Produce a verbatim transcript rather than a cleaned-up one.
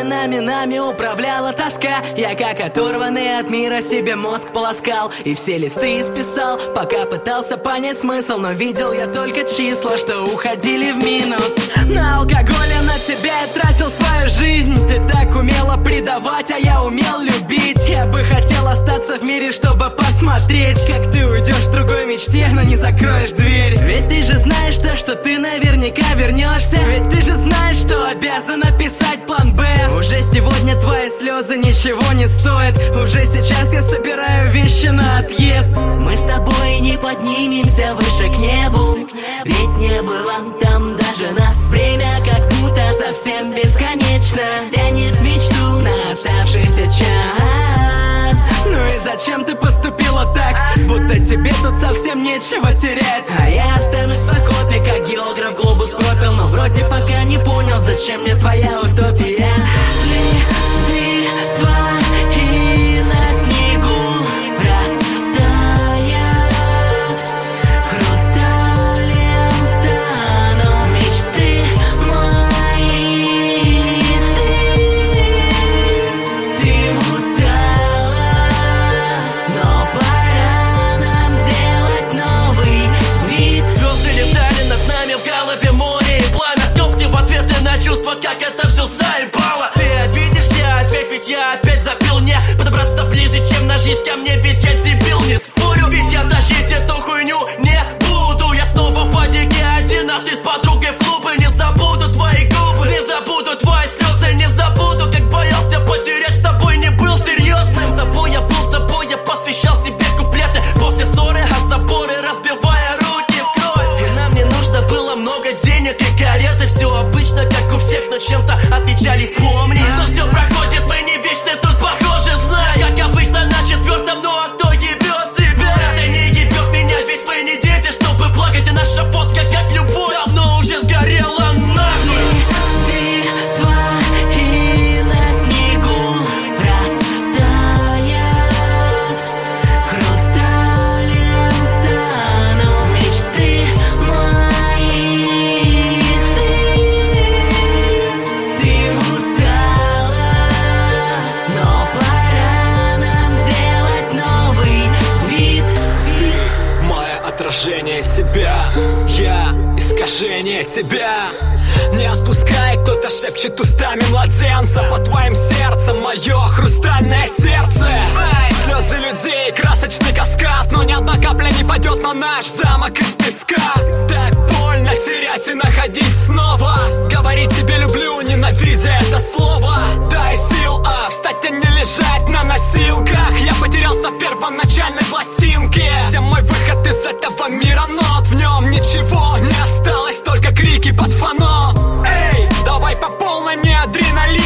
Временами нами управляла тоска. Я как оторванный от мира себе мозг полоскал и все листы исписал, пока пытался понять смысл. Но видел я только числа, что уходили в минус. На алкоголе на тебя я тратил свою жизнь. Ты так умела предавать, а я умел любить. Я бы хотел остаться в мире, чтобы посмотреть, как ты уйдешь в другой мечте, но не закроешь дверь. Ведь ты же знаешь то, что ты наверняка вернешься. Ведь ты же знаешь, что обязан написать план Б. Уже сегодня твои слезы ничего не стоят. Уже сейчас я собираю вещи на отъезд. Мы с тобой не поднимемся выше к небу, ведь не было там даже нас. Время как будто совсем бесконечно стянет мечту на оставшийся час. Ну и зачем ты поступила так, будто тебе тут совсем нечего терять? А я останусь в окопе, как географ глобус пропил, но вроде пока не понял, зачем мне твоя утопия. Следы твои на снегу растают, хрусталем станут мечты мои. Ты, ты устала, но пора нам делать новый вид. Звезды летали над нами, в голове море и пламя. Скопки в ответы на чувства, как это все заебало. Ты обидишься опять, ведь я опять забил. Не подобраться ближе, чем на жизнь ко мне, ведь я дебил, не спорю. Ведь я тащить эту хуйню не буду. Я снова в водике один, а ты с подругой в клубы. Не забуду твои губы, не забуду твои слезы. Не забуду, как боялся потерять, с тобой не был серьезным. С тобой я был собой, я посвящал тебе куплеты. После ссоры, а заборы разбивая руки в кровь. И нам не нужно было много денег и кареты. Все обычно, как у всех, но чем-то отличались, помни. Но все проходит, мы не вечно тут похожи, знай. Как обычно на четвертом, ну а кто ебет себя? Ты не ебет меня, ведь мы не дети, чтобы плакать. И наша фотка, как любовь, давно уже сгорела нахуй. Следы твои на снегу растают, хрусталем станут мечты мои. Ты, ты устала, но пора нам делать новый вид. Мое отражение себя, я искажение тебя. Не отпускай, кто-то шепчет устами младенца. По твоим сердцем мое хрустальное сердце. Слезы людей, красочный каскад, но ни одна капля не падет на наш замок из песка. Так больно терять и находить снова. Говорить тебе люблю, ненавидя это слово. Дай сил, а встать, а не лежать на носилках. Я потерялся в первоначальной пластинке. Где мой выход из этого мира, нот в нем ничего не осталось, только крики под фоно. Эй, давай по полной, мне адреналин.